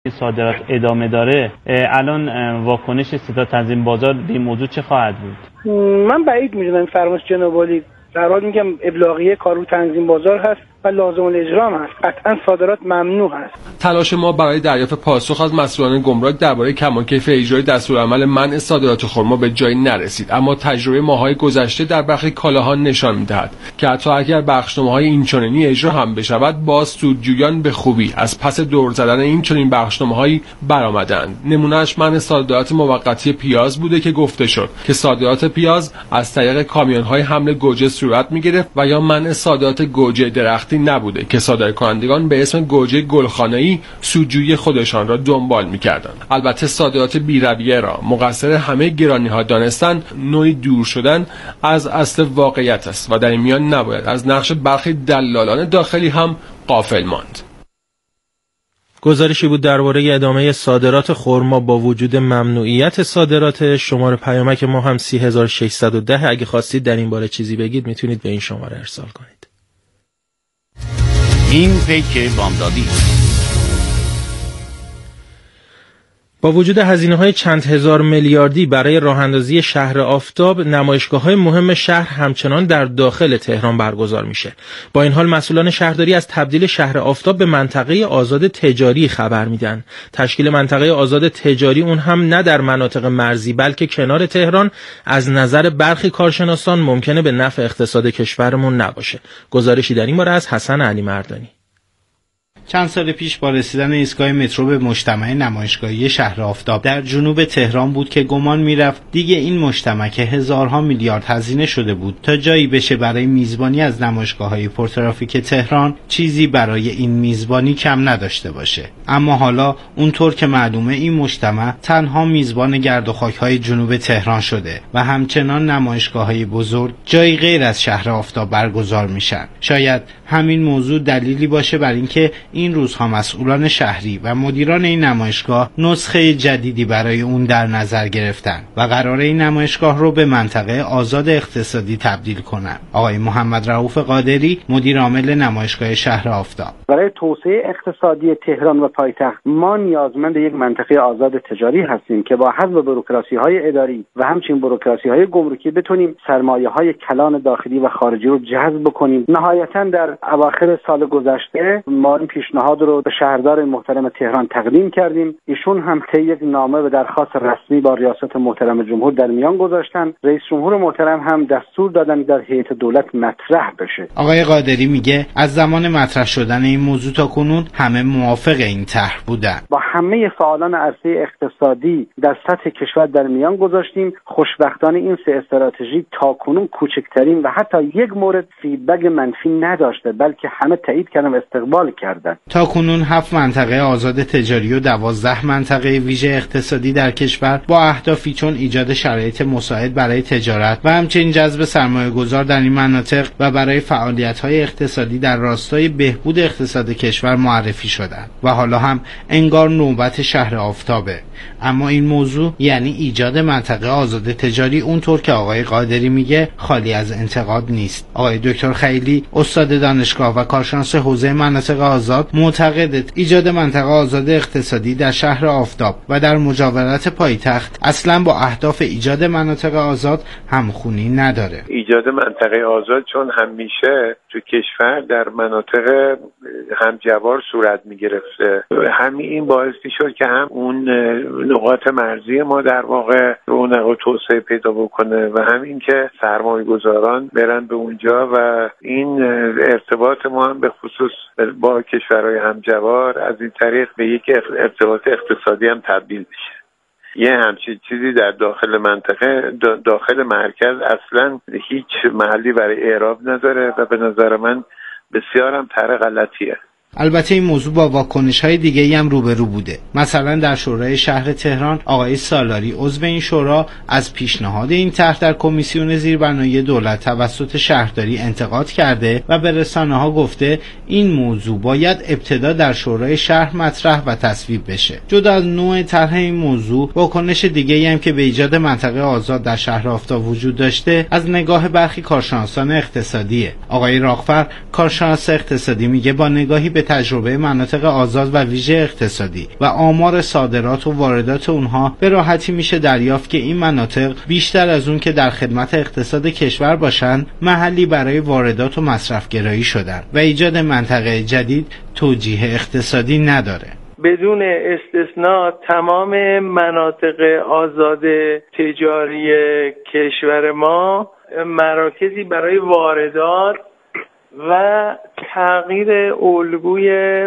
صادرات ادامه داره، الان واکنش ستاد تنظیم بازار به این موضوع چه خواهد بود؟ من بعید میدونم فرمایش جناب عالی در حال میگم ابلاغیه کارو تنظیم بازار هست و لازم الاجرام هست. قطعا صادرات ممنوع هست. تلاش ما برای دریافت پاسخ از مسئولان گمرک درباره کماکیف اجرای دستورالعمل منع صادرات خرما به جایی نرسید، اما تجربه ماه‌های گذشته در برخی کالاها نشان می‌دهد که حتی اگر بخشنامه‌های اینچنینی اجرا هم بشود، باز سودجویان به خوبی از پس دور زدن اینچنین بخشنامه‌هایی برآمدند. نمونه‌اش منع صادرات موقتی پیاز بوده که گفته شد که صادرات پیاز از طریق کامیون‌های حمل گوجه صورت می‌گرفت، و یا منع صادرات گوجه درختی نبوده که صادرکنندگان به اسم گوجه گلخانه‌ای سودجویی خودشان را دنبال می‌کردند. البته صادرات بی‌رویه را مقصر همه گرانی‌ها دانستن نوعی دور شدن از اصل واقعیت است و در این میان نباید از نقش برخی دلالان داخلی هم غافل ماند. گزارشی بود درباره ادامه صادرات خرما با وجود ممنوعیت صادرات. شماره پیامک ما هم 30610. اگه خواستید در این باره چیزی بگید میتونید به این شماره ارسال کنید. این پیک بامدادی. با وجود هزینه‌های چند هزار میلیاردی برای راه‌اندازی شهر آفتاب، نمایشگاه‌های مهم شهر همچنان در داخل تهران برگزار میشه. با این حال مسئولان شهرداری از تبدیل شهر آفتاب به منطقه آزاد تجاری خبر میدن. تشکیل منطقه آزاد تجاری اون هم نه در مناطق مرزی بلکه کنار تهران از نظر برخی کارشناسان ممکنه به نفع اقتصاد کشورمون نباشه. گزارشی در این باره از حسن علی مردانی. چند سال پیش با رسیدن ایستگاه مترو به مجتمع نمایشگاهی شهر آفتاب در جنوب تهران بود که گمان میرفت دیگه این مجتمع که هزارها میلیارد هزینه شده بود تا جایی بشه برای میزبانی از نمایشگاه‌های پرترافیک تهران چیزی برای این میزبانی کم نداشته باشه. اما حالا اونطور که معلومه این مجتمع تنها میزبان گرد و خاک‌های جنوب تهران شده و همچنان نمایشگاه‌های بزرگ جایی غیر از شهر آفتاب برگزار میشن. شاید همین موضوع دلیلی باشه بر اینکه این روزها مسئولان شهری و مدیران این نمایشگاه نسخه جدیدی برای اون در نظر گرفتن و قراره این نمایشگاه رو به منطقه آزاد اقتصادی تبدیل کنن. آقای محمد رؤوف قادری، مدیر عامل نمایشگاه شهر آفتاب: برای توسعه اقتصادی تهران و پایتخت ما نیازمند یک منطقه آزاد تجاری هستیم که با حذف بوروکراسی‌های اداری و همچنین بوروکراسی‌های گمرکی بتونیم سرمایه‌های کلان داخلی و خارجی رو جذب بکنیم. نهایتاً در اواخر سال گذشته ما این پیشنهاد رو به شهردار محترم تهران تقدیم کردیم. ایشون هم طی یک نامه و درخواست رسمی با ریاست محترم جمهور در میان گذاشتن. رئیس جمهور محترم هم دستور دادن در هیئت دولت مطرح بشه. آقای قادری میگه از زمان مطرح شدن این موضوع تا کنون همه موافق این طرح بودن. با همه فعالان عرصه اقتصادی در سطح کشور در میان گذاشتیم. خوشبختانه این سه استراتژی تا کنون کوچکترین و حتی یک مورد فیدبک منفی نداشته، بلکه همه تایید کردن و استقبال کردن. تا کنون 7 منطقه آزاد تجاری و 12 منطقه ویژه اقتصادی در کشور با اهدافی چون ایجاد شرایط مساعد برای تجارت و همچنین جذب سرمایه‌گذار در این مناطق و برای فعالیت‌های اقتصادی در راستای بهبود اقتصاد کشور معرفی شدند و حالا هم انگار نوبت شهر آفتابه. اما این موضوع یعنی ایجاد منطقه آزاد تجاری اونطور که آقای قادری میگه خالی از انتقاد نیست. آقای دکتر خیلی، استاد دانشگاه و کارشناس حوزه مناطق آزاد، معتقد ایجاد منطقه آزاد اقتصادی در شهر آفتاب و در مجاورت پایتخت اصلا با اهداف ایجاد مناطق آزاد همخونی نداره. ایجاد منطقه آزاد چون همیشه تو کشور در مناطق همجوار صورت میگرفته، همین این باعث میشد که هم اون نقاط مرزی ما در واقع رونق و توسعه پیدا بکنه و همین که سرمایه گذاران برن به اونجا و این ارتباط ما هم به خصوص با کشورهای همجوار از این طریق به یک ارتباط اقتصادی هم تبدیل بشه. یه همچین چیزی در داخل منطقه داخل مرکز اصلا هیچ محلی برای اعراب نداره و به نظر من بسیار هم طرح غلطیه. البته این موضوع با واکنش‌های دیگه‌ای هم روبرو بوده. مثلا در شورای شهر تهران آقای سالاری عضو این شورا از پیشنهاد این طرح در کمیسیون زیربنایی دولت توسط شهرداری انتقاد کرده و به رسانه‌ها گفته این موضوع باید ابتدا در شورای شهر مطرح و تصویب بشه. جدا از نوع طرح این موضوع، واکنش دیگه‌ای هم که به ایجاد منطقه آزاد در شهر آفتاب وجود داشته از نگاه برخی کارشناسان اقتصادیه. آقای راغفر، کارشناس اقتصادی، میگه با نگاهی به به تجربه مناطق آزاد و ویژه اقتصادی و آمار صادرات و واردات اونها به راحتی میشه دریافت که این مناطق بیشتر از اون که در خدمت اقتصاد کشور باشن، محلی برای واردات و مصرفگرایی شدن و ایجاد منطقه جدید توجیه اقتصادی نداره. بدون استثناء تمام مناطق آزاد تجاری کشور ما مراکزی برای واردات و تغییر الگوی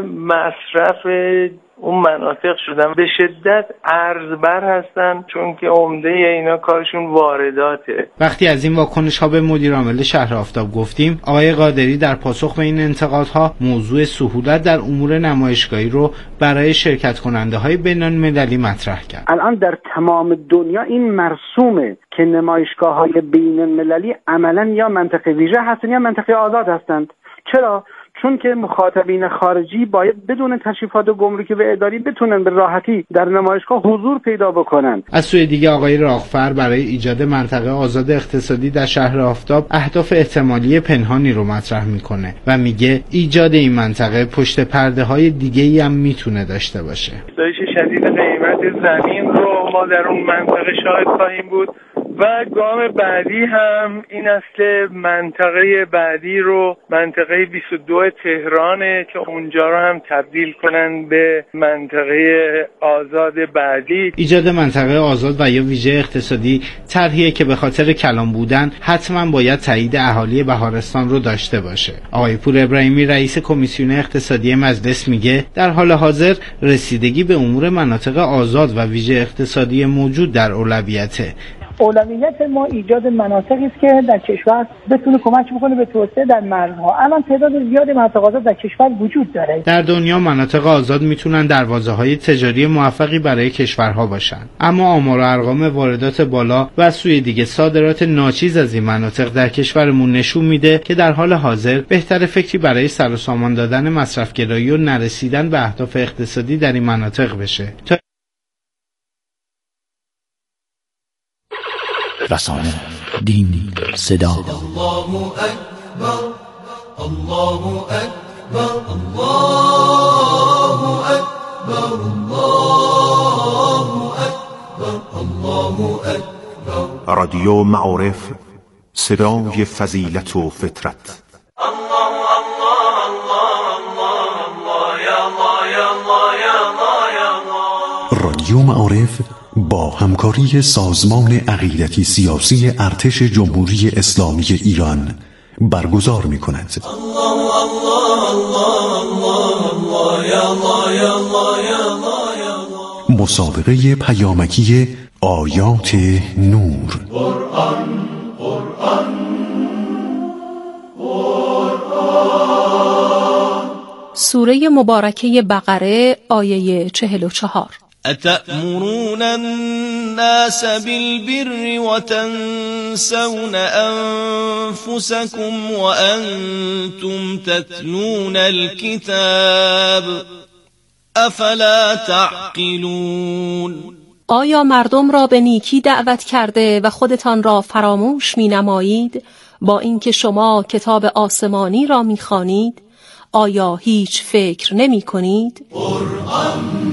مصرف اون مناطق شدن. به شدت ارزبر هستن چون که عمده اینا کارشون وارداته. وقتی از این واکنش ها به مدیر عامل شهر آفتاب گفتیم، آقای قادری در پاسخ به این انتقادها موضوع سهولت در امور نمایشگاهی رو برای شرکت کننده های بین‌المللی مطرح کرد. الان در تمام دنیا این مرسومه که نمایشگاه های بین‌المللی عملاً یا منطقه ویژه هستند یا منطقه آزاد هستند. چرا؟ چون که مخاطبین خارجی باید بدون تشریفات گمرکی و اداری بتونن به راحتی در نمایشگاه حضور پیدا بکنن. از سوی دیگه آقای راغفر برای ایجاد منطقه آزاد اقتصادی در شهر آفتاب اهداف احتمالی پنهانی رو مطرح میکنه و میگه ایجاد این منطقه پشت پرده های دیگه‌ای هم میتونه داشته باشه. افزایش شدید قیمت زمین رو ما در اون منطقه شاهد خواهیم بود و گام بعدی هم این است که منطقه بعدی رو منطقه 22 تهرانه که اونجا رو هم تبدیل کنن به منطقه آزاد بعدی. ایجاد منطقه آزاد و یا ویژه اقتصادی طرحیه که به خاطر کلان بودن حتما باید تایید اهالی بهارستان رو داشته باشه. آقای پور ابراهیمی رئیس کمیسیون اقتصادی مجلس میگه در حال حاضر رسیدگی به امور مناطق آزاد و ویژه اقتصادی موجود در اولویته. اولویت ما ایجاد مناطقی است که در کشور بتونه کمک بکنه به توسعه در مرزها. الان تعداد زیادی مناطق آزاد در کشور وجود داره. در دنیا مناطق آزاد میتونن دروازه‌های تجاری موفقی برای کشورها باشن، اما آمار و ارقام واردات بالا و از سوی دیگه صادرات ناچیز از این مناطق در کشورمون نشون میده که در حال حاضر بهتر فکری برای سر و سامان دادن مصرفگرایی و نرسیدن به اهداف اقتصادی در این مناطق بشه. رسانه، دین، صدا. الله اکبر، الله اکبر، الله اکبر، الله اکبر، الله اکبر. رادیو معارف، صدای فضیلت و فطرت. الله الله الله الله الله یا الله یا الله یا الله یا الله. رادیو معارف با همکاری سازمان عقیدتی سیاسی ارتش جمهوری اسلامی ایران برگزار می‌کند. مسابقه پیامکی آیات نور. قرآن قرآن قرآن. سوره مبارکه بقره آیه 44. أتأمرون الناس بالبر وتنسون أنفسكم وأنتم تتلون الكتاب أفلا تعقلون. آیا مردم را به نیکی دعوت کرده و خودتان را فراموش می نمایید با اینکه شما کتاب آسمانی را می خوانید؟ آیا هیچ فکر نمی کنید؟ قرآن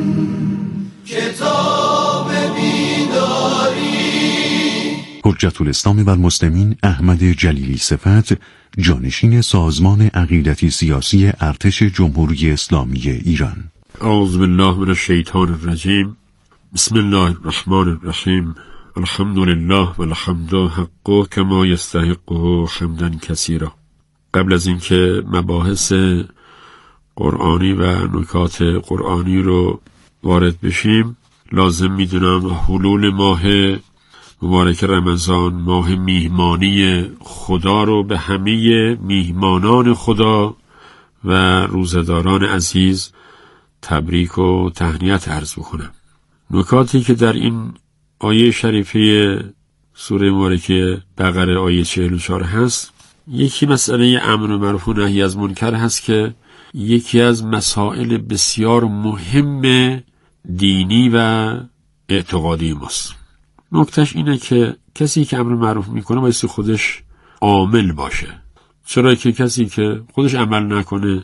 کتاب بیداری. حجت الاسلام و المسلمین احمد جلیلی صفت، جانشین سازمان عقیدتی سیاسی ارتش جمهوری اسلامی ایران. اعوذ بالله من الشیطان الرجیم. بسم الله الرحمن الرحیم. الحمد لله والحمد حق کما یستحقه حمدا کثیرا. قبل از اینکه مباحث قرآنی و نکات قرآنی رو وارد بشیم، لازم میدونم حلول ماه مبارک رمضان، ماه میهمانی خدا رو به همه میهمانان خدا و روزداران عزیز تبریک و تهنیت عرض بکنم. نکاتی که در این آیه شریفه سوره مبارکه بقره آیه 44 هست، یکی مسئله امر معروف و نهی از منکر هست که یکی از مسائل بسیار مهم دینی و اعتقادی ماست. نکتهش اینه که کسی که امر معروف میکنه باید خودش عامل باشه، چرا که کسی که خودش عمل نکنه،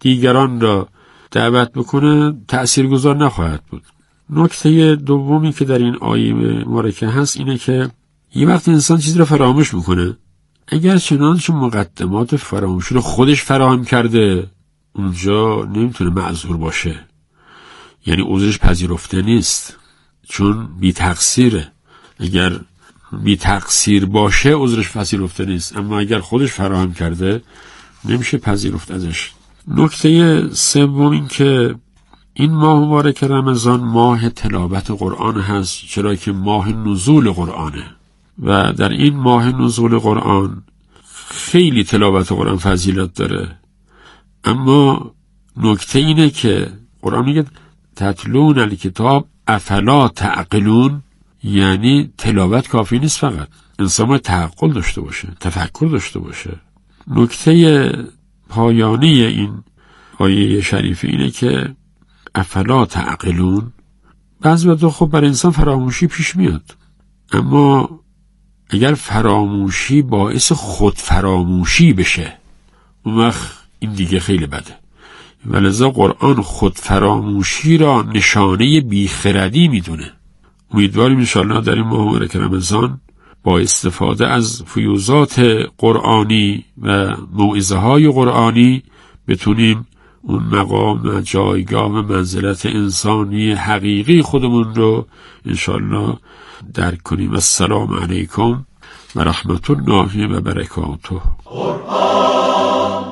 دیگران را دعوت بکنه تأثیرگذار نخواهد بود. نکته دومی که در این آیه مبارکه هست اینه که یه وقت انسان چیزی رو فراموش میکنه، اگر چنانچه مقدمات فراموشی رو خودش فراهم کرده اونجا نمیتونه معذور باشه، یعنی عذرش پذیرفته نیست، چون بی تقصیره. اگر بی تقصیر باشه عذرش پذیرفته نیست، اما اگر خودش فراهم کرده نمیشه پذیرفت ازش. نکته سوم این که این ماه مبارک رمضان ماه تلاوت قرآن هست، چرا که ماه نزول قرآنه و در این ماه نزول قرآن خیلی تلاوت قرآن فضیلت داره. اما نکته اینه که قرآن میگه تتلون الکتاب افلا تعقلون، یعنی تلاوت کافی نیست، فقط انسان باید تعقل داشته باشه، تفکر داشته باشه. نکته پایانی این آیه شریفه اینه که افلا تعقلون، بعضی وقتا خب برای انسان فراموشی پیش میاد، اما اگر فراموشی باعث خود فراموشی بشه اون وقت این دیگه خیلی بده. ولذا قرآن خود فراموشی را نشانه بیخردی میدونه. امیدواریم انشاءالله در این ماه مبارک رمضان با استفاده از فیوزات قرآنی و موعظه های قرآنی بتونیم اون مقام و جایگاه و منزلت انسانی حقیقی خودمون رو انشاءالله درک کنیم. السلام علیکم و رحمت الله و برکاته. قرآن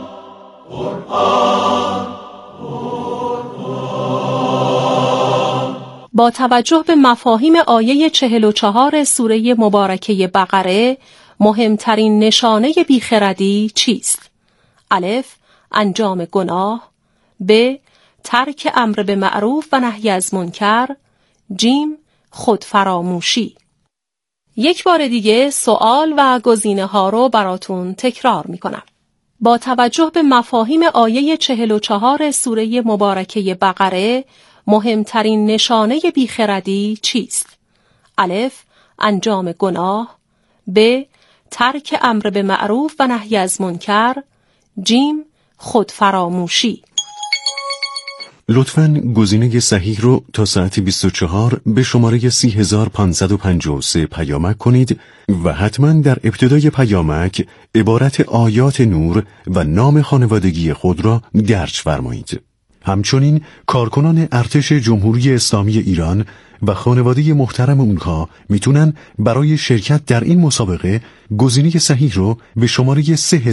قرآن با توجه به مفاهیم آیه 44 سوره مبارکه بقره، مهمترین نشانه بیخردی چیست؟ الف، انجام گناه. ب، ترک امر به معروف و نهی از منکر. جیم، خودفراموشی. یک بار دیگه سوال و گزینه ها رو براتون تکرار می کنم. با توجه به مفاهیم آیه 44 سوره مبارکه بقره، مهمترین نشانه بیخردی چیست؟ الف، انجام گناه. ب، ترک امر به معروف و نهی از منکر. جیم، خودفراموشی. لطفاً گزینه صحیح رو تا ساعت 24 به شماره 30553 پیامک کنید و حتماً در ابتدای پیامک عبارت آیات نور و نام خانوادگی خود را درج فرمایید. همچنین کارکنان ارتش جمهوری اسلامی ایران و خانواده محترم اونها میتونن برای شرکت در این مسابقه گزینه صحیح رو به شماره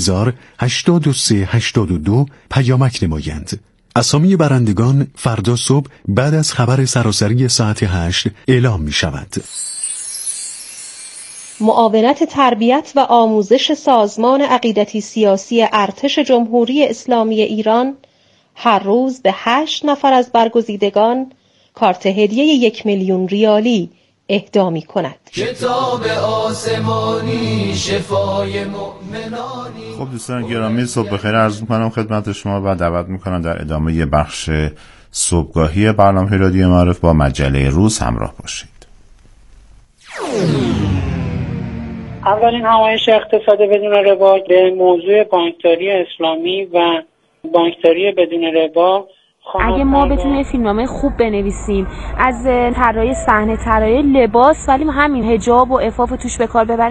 308382 پیامک نمایند. اسامی برندگان فردا صبح بعد از خبر سراسری ساعت 8 اعلام می شود. معاونت تربیت و آموزش سازمان عقیدتی سیاسی ارتش جمهوری اسلامی ایران هر روز به 8 نفر از برگزیدگان کارت هدیه 1,000,000 ریالی اهدا می کند. کتاب آسمانی شفای مؤمنانی. خب دوستان گرامی، صبح بخیر عرض می‌کنم خدمت شما و دعوت می‌کنم در ادامه بخش صبحگاهی برنامه رادیو معارف با مجله روز همراه باشید. اولین همایش اقتصاد بدون ربا به موضوع بانکداری اسلامی و بانکداری بدون ربا. اگه ما بتونیم فیلمنامه خوب بنویسیم از طراحی صحنه، طراحی لباس، ولی همین حجاب و عفاف توش به کار ببریم.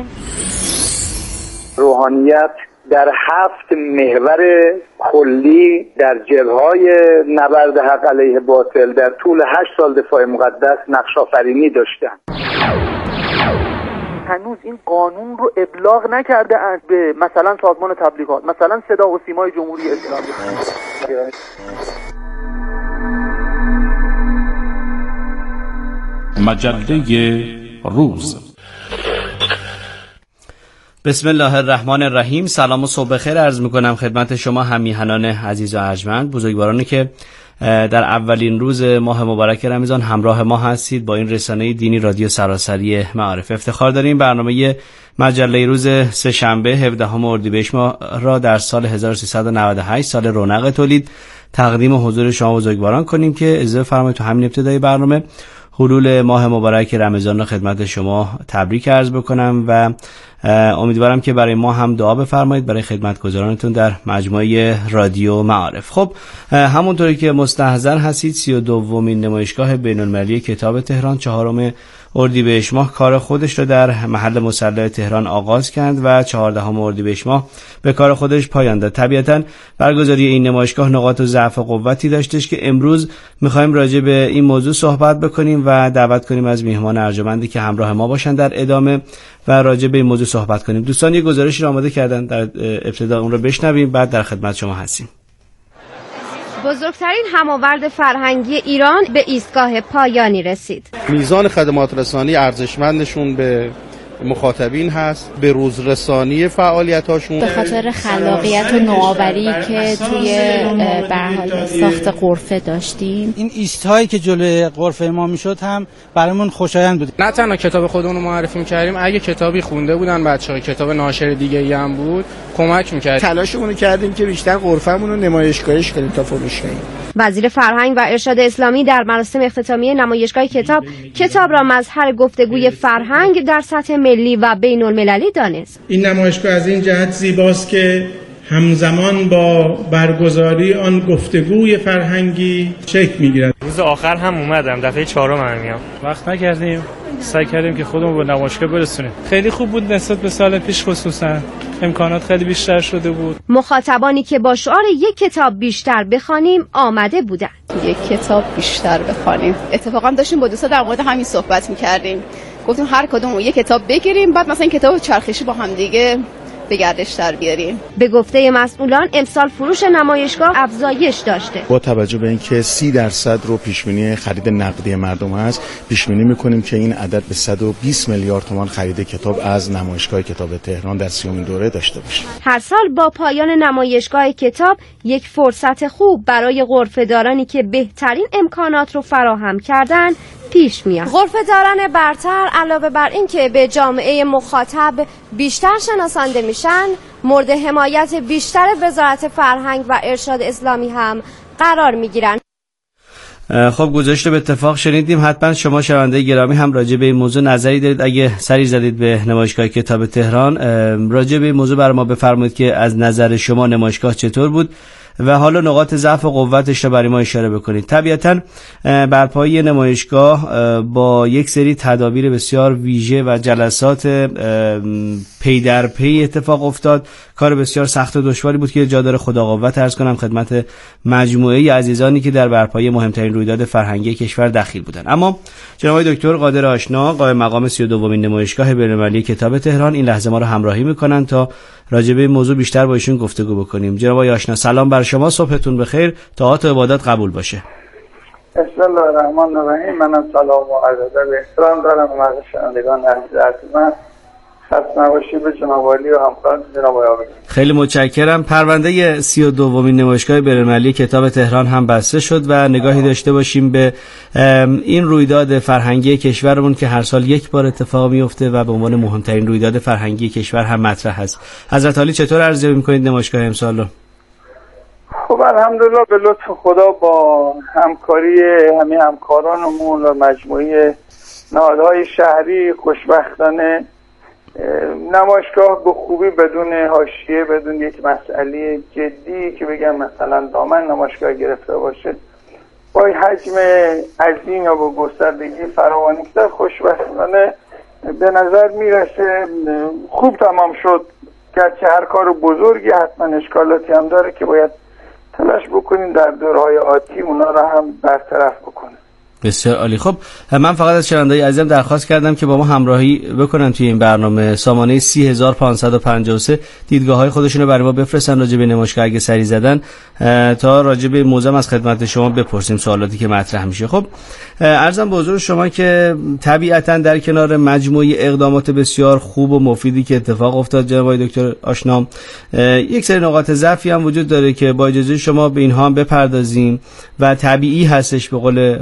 روحانیت در 7 محور کلی در جبهه‌های نبرد حق علیه باطل در طول 8 سال دفاع مقدس نقش آفرینی داشتند. هنوز این قانون رو ابلاغ نکرده اند به مثلا سازمان تبلیغات، مثلا صدا و سیمای جمهوری اسلامی. مجله روز. بسم الله الرحمن الرحیم. سلام و صبح خیر عرض میکنم خدمت شما همیهنان عزیز و ارجمند، بزرگوارانی که در اولین روز ماه مبارک رمضان همراه ما هستید با این رسانه دینی رادیو سراسری معارف. افتخار داریم برنامه مجله روز سه‌شنبه 17 اردیبهشت ماه را در سال 1398 سال رونق تولید تقدیم حضور شما بزرگواران کنیم که اجازه فرمایید تو همین ابتدای برنامه حلول ماه مبارک رمضان را خدمت شما تبریک عرض بکنم و امیدوارم که برای ما هم دعا بفرمایید، برای خدمتگزارانتون در مجموعه رادیو معارف. خب همونطوری که مستحضر هستید 32مین نمایشگاه بین‌المللی کتاب تهران 4 اردیبهشت ماه کار خودش رو در محل مصلی تهران آغاز کرد و 14 اردیبهشت ماه به کار خودش پایان داد. طبیعتاً برگزاری این نمایشگاه نقاط ضعف و قوتی داشتش که امروز می‌خوایم راجع به این موضوع صحبت بکنیم و دعوت کنیم از میهمان ارجمندی که همراه ما باشن در ادامه و راجع به این موضوع صحبت کنیم. دوستان یه گزارشی رو آماده کردن، در ابتدا اون رو بشنویم، بعد در خدمت شما هستیم. بزرگترین هماورد فرهنگی ایران به ایستگاه پایانی رسید. میزان خدمات رسانی ارزشمندشون به مخاطبین هست، به روز رسانی فعالیتاشون، به خاطر خلاقیت و نوآوری که توی به حال ساخت غرفه داشتیم. این ایست‌هایی که جلوی غرفه ما میشد هم برامون خوشایند بود. نه تنها کتاب خودمون رو معرفی می‌کردیم، اگه کتابی خونده بودن بچه‌ها، کتاب ناشر دیگه‌ای هم بود، کمک می‌کرد. تلاشمون رو کردیم که بیشتر غرفه‌مون رو نمایشگاهیش کنیم تا فروش کنیم. وزیر فرهنگ و ارشاد اسلامی در مراسم اختتامیه نمایشگاه کتاب را مظهر گفتگوی فرهنگ در سطح ملی و بین المللی دانست. این نمایشگاه از این جهت زیباست که همزمان با برگزاری آن گفتگوی فرهنگی شکل میگیرد. روز آخر هم اومدم، دفعه 4 میام. وقت نکردیم، سعی کردیم که خودمون به نمایشگاه برسونیم. خیلی خوب بود نسبت به سال پیش، خصوصا امکانات خیلی بیشتر شده بود. مخاطبانی که با شعار یک کتاب بیشتر بخوانیم آمده بودند. یک کتاب بیشتر بخوانیم. اتفاقا داشتیم با دوستا در مورد همین صحبت می‌کردیم. گفتیم هر کدوم یک کتاب بگیریم، بعد مثلا کتاب چرخشی با هم دیگه به گردش در بیاریم. به گفته مسئولان امسال فروش نمایشگاه افزایش داشته. با توجه به اینکه 30% رو پیش‌بینی خرید نقدی مردم هست، پیش‌بینی می‌کنیم که این عدد به 120 میلیارد تومان خرید کتاب از نمایشگاه کتاب تهران در 30مین دوره داشته باشه. هر سال با پایان نمایشگاه کتاب یک فرصت خوب برای غرفه‌دارانی که بهترین امکانات رو فراهم کردن پیش میاد. غرفه‌داران برتر علاوه بر این که به جامعه مخاطب بیشتر شناسانده میشن، مورد حمایت بیشتر وزارت فرهنگ و ارشاد اسلامی هم قرار میگیرن. خب گزارش رو به اتفاق شنیدیم. حتما شما شنونده گرامی هم راجع به این موضوع نظری دارید. اگه سری زدید به نمایشگاه کتاب تهران، راجع به این موضوع برای ما بفرمایید که از نظر شما نمایشگاه چطور بود و حالا نقاط ضعف و قوتش رو برای ما اشاره بکنید. طبیعتاً برپایی نمایشگاه با یک سری تدابیر بسیار ویژه و جلسات پی در پی اتفاق افتاد. کار بسیار سخت و دشواری بود که جا داره خدا قوت عرض کنم خدمت مجموعه عزیزانی که در برپایی مهمترین رویداد فرهنگی کشور دخیل بودند. اما جناب دکتر قادر آشنا، قائم مقام 32مین نمایشگاه بین‌المللی کتاب تهران، این لحظه ما رو همراهی میکنن تا راجع به این موضوع بیشتر با ایشون گفتگو بکنیم. جناب آشنا سلام بر شما، صبحتون بخیر، طاعات و عبادات قبول باشه. بسم الله الرحمن الرحیم. منم سلام و عرض احترام دارم و شنوندگان عزیز من. خسته نباشید به جناب عالی و همکاران جناب آقای. خیلی متشکرم. پرونده 32مین نمایشگاه بین‌المللی کتاب تهران هم بسته شد و نگاهی داشته باشیم به این رویداد فرهنگی کشورمون که هر سال یک بار اتفاق میفته و به عنوان مهمترین رویداد فرهنگی کشور هم مطرح است. حضرت عالی چطور ارزیابی می‌کنید نمایشگاه امسال رو؟ خب الحمدلله به لطف خدا با همکاری همه همکارانمون و مجموعه نهادهای شهری خوشبختانه نمایشگاه به خوبی بدون حاشیه، بدون یک مسئله جدی که بگم مثلا دامن نمایشگاه گرفته باشه، با حجم عظیم یا با گستردگی فراوانی که خوشبختانه به نظر میرسه خوب تمام شد. گرچه هر کار بزرگی حتما اشکالاتی هم داره که باید تلاش بکنیم در دورهای آتی اونا را هم برطرف بکنیم. بسیار عالی. خب من فقط از شنونده‌های عزیزم درخواست کردم که با ما همراهی بکنن توی این برنامه. سامانه 30553 دیدگاه‌های خودشون رو برای ما بفرستن راجع به نمایشگاه اگه سری زدن تا راجع به موضوع از خدمت شما بپرسیم سوالاتی که مطرح میشه. خب عرضم به حضور شما که طبیعتاً در کنار مجموعه اقدامات بسیار خوب و مفیدی که اتفاق افتاد جناب دکتر آشنا، یک سری نقاط ضعفی هم وجود داره که با اجازه شما به اینها هم بپردازیم و طبیعی هستش به قول فرمایش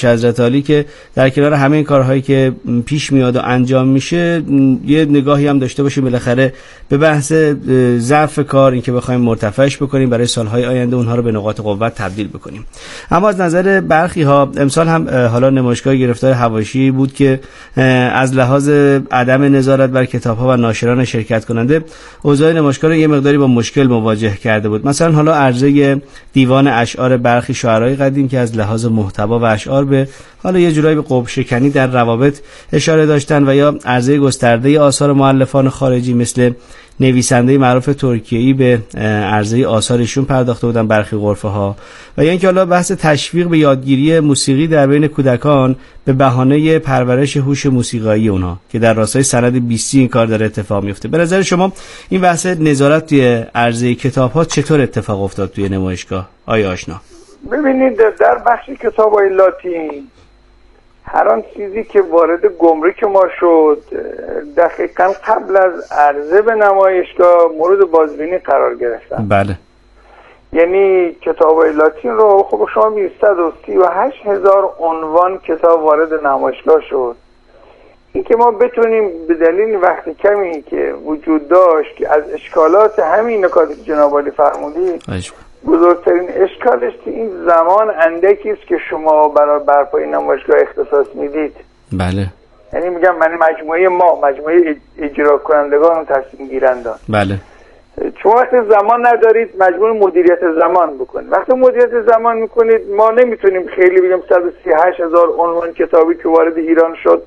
حضرت عالی که در کنار همه این کارهایی که پیش میاد و انجام میشه یه نگاهی هم داشته باشیم بالاخره به بحث ضعف کار، این که بخوایم مرتفعش بکنیم برای سالهای آینده اونها رو به نقاط قوت تبدیل بکنیم. اما از نظر برخی ها امسال هم حالا نمایشگاه گرفتار حواشی بود که از لحاظ عدم نظارت بر کتاب‌ها و ناشران شرکت کننده اوضاع نمایشگاه رو یه مقداری با مشکل مواجه کرده بود. مثلا حالا عرضه دیوان اشعار برخی شاعرای قدیم که از لحاظ محتوا و اشعار به حالا یه جورایی به قب شکنی در روابط اشاره داشتن، و یا عرضه گسترده آثار مؤلفان خارجی مثل نویسنده معروف ترکیه‌ای به عرضه آثارشون پرداخته بودن برخی غرفه‌ها، و یا اینکه حالا بحث تشویق به یادگیری موسیقی در بین کودکان به بهانه پرورش هوش موسیقایی اونها که در راستای سند 20 این کار داره اتفاق میفته. به نظر شما این بحث نظارت توی عرضه کتاب‌ها چطور اتفاق افتاد توی نمایشگاه آیا آشنا؟ ببینید در بخش کتاب‌های لاتین هر آن چیزی که وارد گمرک ما شد دقیقاً قبل از عرضه به نمایشگاه مورد بازبینی قرار گرفتن. بله. یعنی کتاب‌های لاتین رو خب شما 138,000 عنوان کتاب وارد نمایشگاه شد. این که ما بتونیم به دلیل وقت کمی که وجود داشت که از اشکالات همین نکاتی که جناب عالی فرمودید بزرگترین اشکالش این زمان اندکی است که شما برای برپایی نمایشگاه اختصاص میدید. بله. یعنی میگم من مجموعه اجرا کنندگان و تصمیم گیرندان. بله. شما وقتی زمان ندارید مجبور مدیریت زمان بکنید. وقتی مدیریت زمان میکنید ما نمیتونیم خیلی بگم 138,000 عنوان کتابی که وارد ایران شد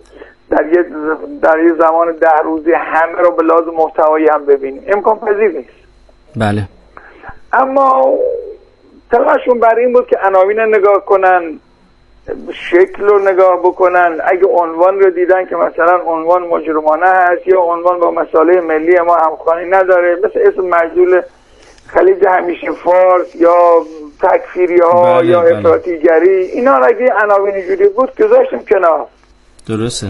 در یه زمان 10 روزی همه رو به لحاظ محتوایی هم ببینیم. امکان پذیر نیست. بله. اما تلاششون برای این بود که عناوین رو نگاه کنن، شکل رو نگاه بکنن، اگه عنوان رو دیدن که مثلا عنوان مجرمانه هست یا عنوان با مسائل ملی ما همخوانی نداره، مثل اسم مجهول خلیج همیشه فارس یا تکفیری ها یا افراطیگری، اینا رو اگه عناوین جوری بود گذاشتیم کنار. درسته.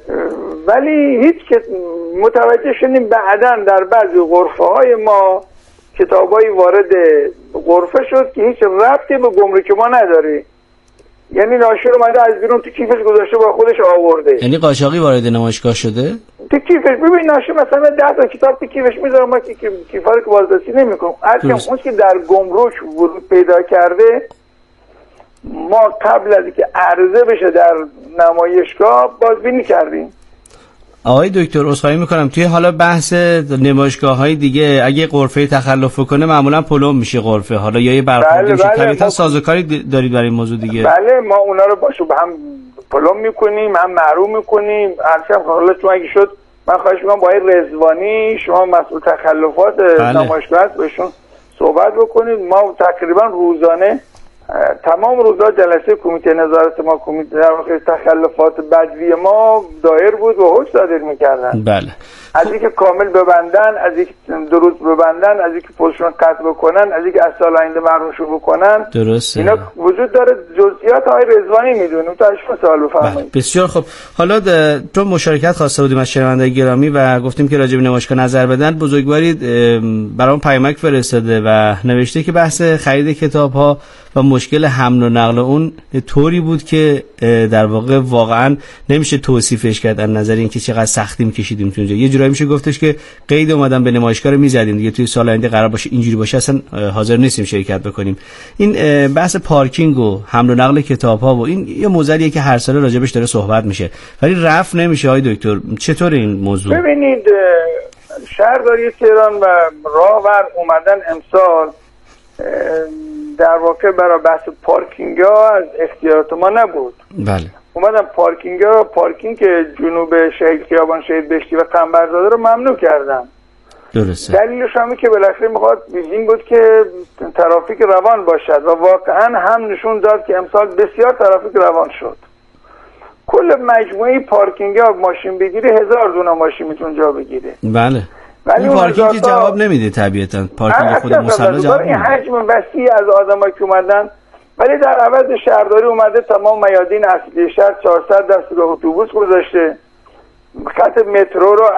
ولی هیچ که متوجه شدیم بعداً در بعضی غرفه های ما کتابایی وارد غرفه شد که هیچ ربطی به گمرک ما نداره. یعنی ناشر اومده از بیرون تو کیفش گذاشته با خودش آورده. یعنی قاچاقی وارد نمایشگاه شده؟ تو کیفش ببین ناشر مثلا 10 تا کتاب تو کیفش میذاره، ما کیفا رو که بازرسی نمی‌کنیم. هرچند اون که در گمرک ورود پیدا کرده ما قبل از اینکه عرضه بشه در نمایشگاه بازبینی کردیم. آقای دکتر عذرخواهی میکنم توی حالا بحث نمایشگاه‌های دیگه اگه غرفه تخلف کنه معمولا پلم میشه غرفه، حالا یا یه برخوردی میشه. طبیعتا سازوکاری دارید برای این موضوع دیگه؟ بله ما اونا رو باشو به هم پلم میکنیم، هم محروم میکنیم. هرچند حالا چون اگه شد من خواهش میکنم با رضوانی شما مسئول تخلفات نمایشگاه هست بهشون صحبت بکنید. ما تقریبا روزانه تمام روزا جلسه کمیته نظارت ما، کمیته در واقع تخلفات بدوی ما دایر بود و حکم صادر می‌کردن. بله. از اینکه کامل ببندن، از اینکه درست ببندن، از اینکه پولشون قطع بکنن، از اینکه از سال آینده محرومشون بکنن. درسته. اینا وجود داره. جزئیات های رضوانی میدونیم. تا 8 سال بفرمایید. بسیار خب. حالا تو مشارکت خواسته بودیم از شنوندگان گرامی و گفتیم که راجع به نمایشگاه نظر بدن. بزرگواری برام پیامک فرستاده و نوشته که بحث خرید کتاب‌ها و مشکل حمل و نقل اون طوری بود که در واقع واقعا نمیشه توصیفش کرد از نظر اینکه چقدر سختی می‌کشیدیم تو اونجا. یه جورایی میشه گفتش که قید اومدن به نمایشگاه رو می‌زدیم دیگه، توی سال آینده قرار باشه اینجوری باشه اصلا حاضر نیستیم شرکت بکنیم. این بحث پارکینگ و حمل و نقل کتاب‌ها و این یه موضوعیه که هر سال راجبش داره صحبت میشه ولی رفع نمیشه. آقای دکتر چطور این موضوع؟ ببینید شهرداری تهران و راهور اومدن امسال در واقع برای بحث پارکینگ ها از اختیارات ما نبود. بله. اومدن پارکینگ که جنوب شهید خیابان شهید بهشتی و قنبرزاده رو ممنوع کردن. درسته. دلیلش هم که بالاخره میخواد این بود که ترافیک روان باشد و واقعا هم نشون داد که امسال بسیار ترافیک روان شد. کل مجموعه پارکینگ ها ماشین بگیری 1000 دونه ماشین میتونه جا بگیره. بله. ولی پارکینگ که جواب نمیده طبیعتا. پارکینگ خود مصالحه جواب نمیده. این حجم وسیع از آدمایی که اومدن ولی در عوض شهرداری اومده تمام میادین اصلی شهر 400 دستگاه اتوبوس گذاشته، خط مترو رو از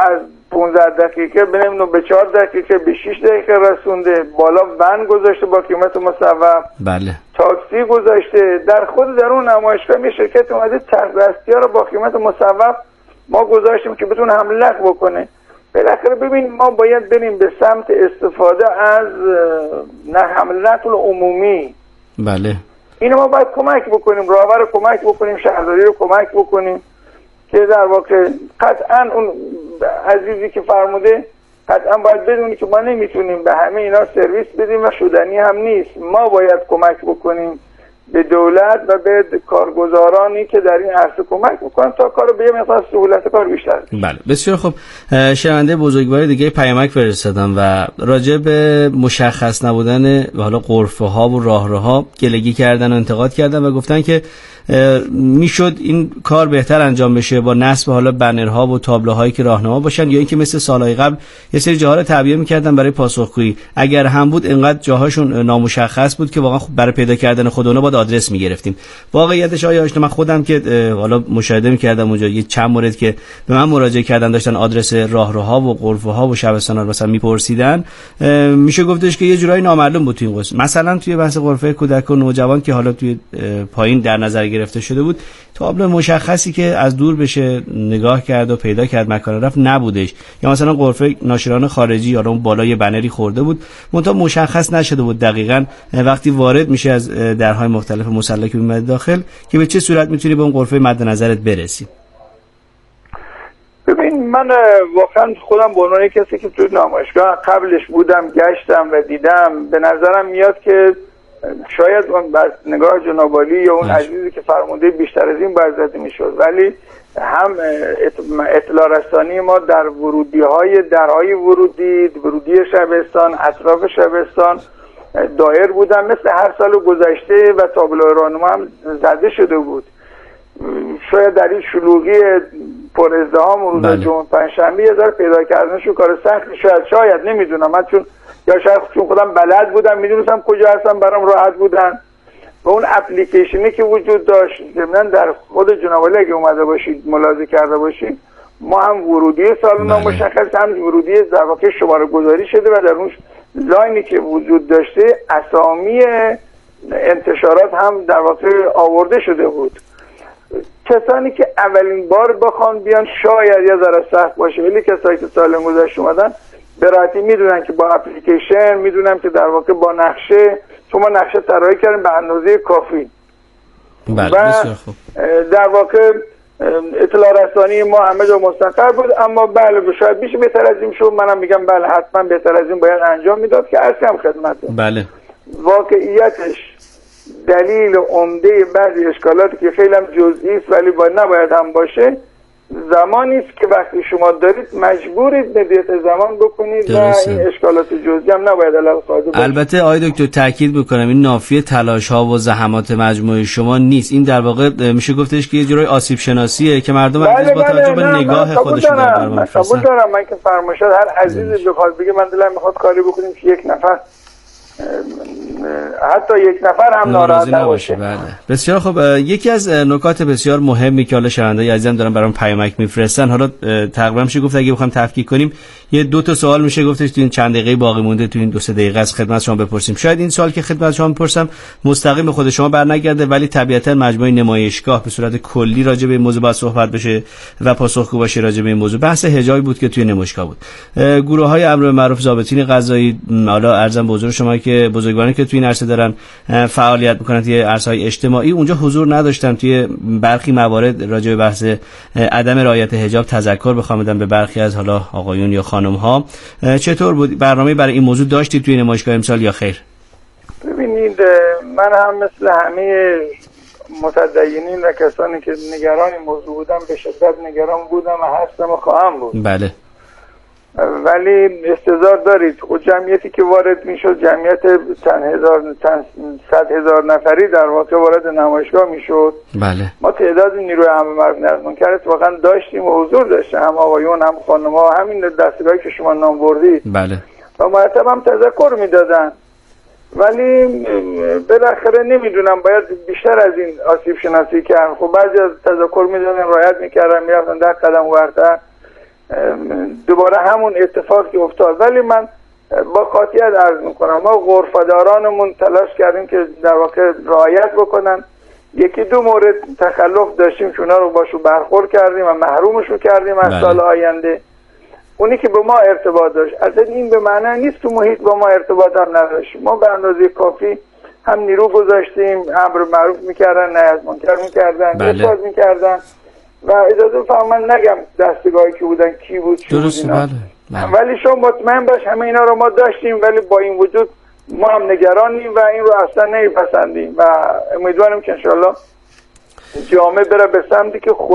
15 دقیقه بنیم به 4 دقیقه به 6 دقیقه رسونده، بالا ون گذاشته با قیمت مصوب، بله تاکسی گذاشته. در اون نمایشگاه می شرکت اومده دستی ها رو با قیمت مصوب ما گذاشتیم که بتونه حمله بکنه. بالاخره ببین ما باید بریم به سمت استفاده از حمل نقل عمومی. بله اینو ما باید کمک بکنیم، راهبر رو کمک بکنیم، شهرداری رو کمک بکنیم که در واقع قطعا اون عزیزی که فرموده قطعا باید بدونی که ما نمیتونیم به همه اینا سرویس بدیم و شدنی هم نیست. ما باید کمک بکنیم به دولت و به کارگزارانی که در این عرصه کمک بکنن تا کارو به یه مقدار سهولت کار بیشتر. بله بسیار خوب. شنونده بزرگوار دیگه پیامک فرستادن و راجع به مشخص نبودن حالا غرفه ها و راهروها گلگی کردن و انتقاد کردن و گفتن که میشد این کار بهتر انجام بشه با نصب حالا بنرها و تابلوهایی که راهنما باشن، یا اینکه مثل سالهای قبل یه سری جاها رو تعبیه میکردن برای پاسخگویی. اگر هم بود اینقدر جاهاشون نامشخص بود که واقعا برای پیدا کردن خودمون باید آدرس میگرفتیم. واقعیتش آیا آشنا من خودم که حالا مشاهده میکردم اونجا یه چند مورد که به من مراجعه کردن داشتن آدرس راهروها و غرفه ها و شبستانا رو مثلا میپرسیدن، میشه گفتش که یه جورایی نامعلوم بود این قصه. مثلا توی بحث غرفه کودک و نوجوان که حالا توی پایین در نظر گرفته شده بود، تابلو مشخصی که از دور بشه نگاه کرد و پیدا کرد مکان رفت نبودش. یا مثلا غرفه ناشران خارجی یا اون بالای بنری خورده بود منتها مشخص نشده بود دقیقاً وقتی وارد میشه از درهای مختلف مسلح که میاد داخل که به چه صورت میتونی به اون غرفه مد نظرت برسی. ببین من واقعا خودم به عنوان کسی که توی نمایشگاه قبلش بودم گشتم و دیدم، به نظرم میاد که شاید اون بس نگاه جناب عالی یا اون عزیزی که فرموده بیشتر از این برزده میشد، ولی هم اطلاع رسانی ما در ورودی‌های درهای ورودی شبستان، اطراف شبستان دایر بودن مثل هر سال گذشته و تابلو راهنما هم زده شده بود. شاید در این شلوغی پر ازدحام روز جمعه پنجشنبه یه ذره پیدا کردنشون کار سختی شاید نمیدونم، من چون خودم بلد بودم میدونستم کجا هستم برام راحت بودن و اون اپلیکیشنی که وجود داشت ضمن در خود جناب عالی اگه اومده باشید ملاحظه کرده باشید ما هم ورودی سالن مشخص هم ورودی در واقع شماره گذاری شده و در اون لاینی که وجود داشته اسامی انتشارات هم در واقع آورده شده بود. کسانی که اولین بار بخوان بیان شاید یه ذره سخت باشه، ولی کسایی که سال گذشته اومدن به راحتی میدونن که با اپلیکیشن میدونم که در واقع با نقشه شما نقشه طراحی کردیم به اندازه کافی. بله و بسیار خوب. در واقع اطلاع رسانی ما همه جا مستقر بود، اما بله شاید بیشه بهتر از این شد. منم میگم بله حتما بهتر از این باید انجام میداد که عرضم خدمتتون. بله واقعیتش دلیل عمده بعضی اشکالاتی که خیلی هم جزئی است ولی نباید هم باشه زمانی است که وقتی شما دارید مجبورید مدیریت زمان بکنید و این اشکالات جزئی هم نباید علاوه باشه. البته آقای دکتر تاکید میکنم این نافی تلاش ها و زحمات مجموعه شما نیست، این در واقع میشه گفتش که یه جورای آسیب شناسیه که مردم عزیز با توجه به نگاه خودشون من قبول دارم. من که فرمایشات هر عزیزی بخواد بگه من دلم میخواد کاری بکنیم که یک نفر حتی یک نفر هم ناراحت نباشه. بله بسیار خب. یکی از نکات بسیار مهمی که حالا شنونده‌های عزیزم دارن برام پیامک میفرستن، حالا تقریبا میشه گفت اگه بخوام تفکیک کنیم یه دو تا سوال میشه گفتش تو این چند دقیقه باقی مونده تو این 2-3 دقیقه از خدمت شما بپرسیم. شاید این سوال که خدمت شما میپرسم مستقیم به خود شما برنگرده، ولی طبیعتا مجموعه نمایشگاه به صورت کلی راجع به این موضوع باید صحبت بشه و پاسخگو باشه راجع به این موضوع. بحث حجابی بود که توی نمایشگاه بود. گروه‌های امر به معروف، ضابطین قضایی، حالا عرضم به حضور شما که بزرگوارانی که توی این عرصه دارن فعالیت میکنن توی عرصه‌های اجتماعی اونجا حضور نداشتن. توی برخی موارد راجع به بحث عدم رعایت حجاب تذکر بخوام بدم به برخی از حالا آقایون یا خانم‌ها. چطور بود برنامه برای این موضوع داشتید توی نمایشگاه امسال یا خیر؟ ببینید من هم مثل همه متدینین و کسانی که نگران این موضوع بودم به شدت نگران بودم و هستم و خواهم بود. بله. ولی استظهار دارید خود جمعیتی که وارد میشد جمعیت چند صد هزار نفری در واقع وارد نمایشگاه میشد. بله. ما تعداد نیروی امر معروف نهی منکر واقعا داشتیم و حضور داشتیم، هم آقایون هم خانم‌ها، همین دستگاهی که شما نام بردید. بله. و مرتب هم تذکر میدادن، ولی بالاخره نمیدونم باید بیشتر از این آسیب شناسی کردن. خب بعضی از تذکر میدادن رعایت میکردن میرفتن 10 قدم ورتر، دوباره همون اتفاقی افتاد. ولی من با قاطعیت عرض میکنم ما غرفه‌دارانمون تلاش کردیم که در واقع رعایت بکنن. یکی دو مورد تخلف داشتیم که اونا رو باشو برخورد کردیم و محرومشو کردیم از سال آینده. اونی که به ما ارتباط داشت از این به معنی نیست تو محیط با ما ارتباط هم نداشت. ما به اندازه کافی هم نیرو گذاشتیم، امر معروف میکردن، نهی از منکر میکردن، ارشاد میکردن و اجازه بفرمایید من نگم دستگاهی که بودن کی بود چی بود اینا. ولی شما مطمئن باش همه اینا رو ما داشتیم، ولی با این وجود ما هم نگرانیم و این رو اصلا نمیپسندیم و امیدواریم که انشالله جامعه بره به سمتی که